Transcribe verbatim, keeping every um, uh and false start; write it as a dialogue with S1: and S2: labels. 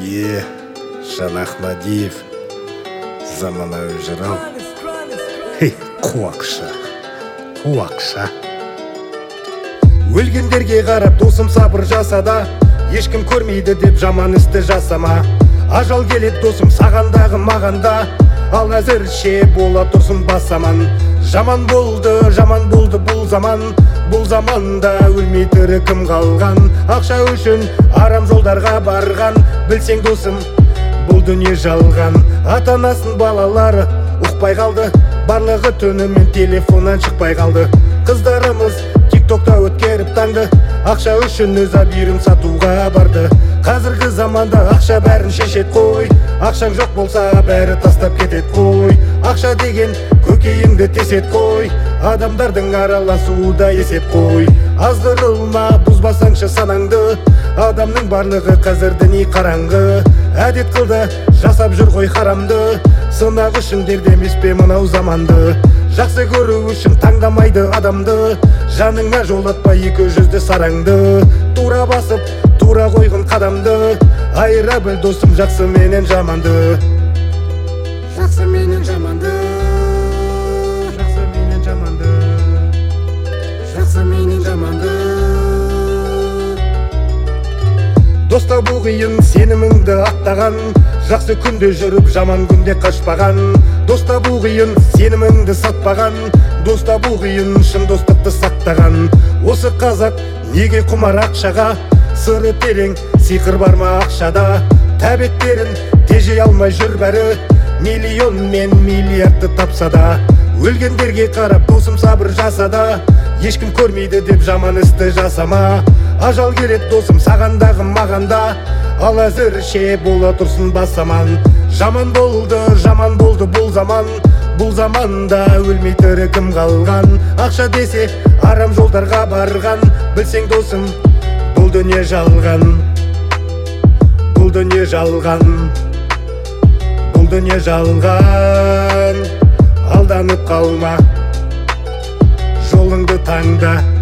S1: Е, Жан Ахмадиев, заманауи жырау. Хей, қуақша, қуақша. Өлгендерге қарап досым сабыр жасада, ешкім көрмейді деп жаман істі жасама. Ажал келет досым сағандағы мағанда, ал әзірше бола тұрсын басаман. Жаман болды, жаман болды бұл заман, бұл заманда өлмей тірі кім қалған. Ақша үшін арам жолдарға барған, білсең досым бұл дүние жалған. Ата-анасын балалары ұқпай қалды, барлығы түнімен телефоннан шықпай қалды. Қыздарымыз тиктокта өткеріп таңды, ақша үшін өз абүйірін сатуға барды. Қазіргі заманда ақша бәрін шешет қой, ақшаң жоқ болса бәрі тастап кетет қой. Ақша деген көкейіңді тесет қой, адамдардың араласуы да есеп қой. Азғырылма, бұзбасаңшы санаңды, адамның барлығы қазір діни қараңғы. Әдет қылды, жасап жүр ғой харамды, сынақ үшін дердемес пе мынау заманды. Жақсы көру үшін таңдамайды адамды, жаныңа жолатпа екі жүзді сараңды. Тура басып, тура қойғын қадамды, айыра біл досым жақсы менен жаманды. Жақсы менен жаманды, жақсы менен жаманды, жақсы менен жаманды. Доста бұл қиын сеніміңді аттаған, жақсы күнде жүріп жаман күнде қашпаған. Доста бұл қиын сеніміңді сатпаған, доста бұл қиын шын достықты сақтаған. Осы қазақ неге құмар ақшаға, сыры терең сиқыр бар ма ақшада. Тәбеттерін тежей алмай жүр бәрі, миллион мен миллиардты тапса да. Өлгендерге қарап досым сабыр жасада, ешкім көрмейді деп жаман істі жасама. Ажал келет досым сағандағы мағанда, ал әзірше бола тұрсын басаман. Жаман болды, жаман болды бұл заман, бұл заманда өлмей тірі кім қалған. Ақша десе арам жолдарға барған, білсең досым бұл дүние жалған. Бұл дүние жалған, бұл дүние жалған. Алданып қалма, жолыңды таңда.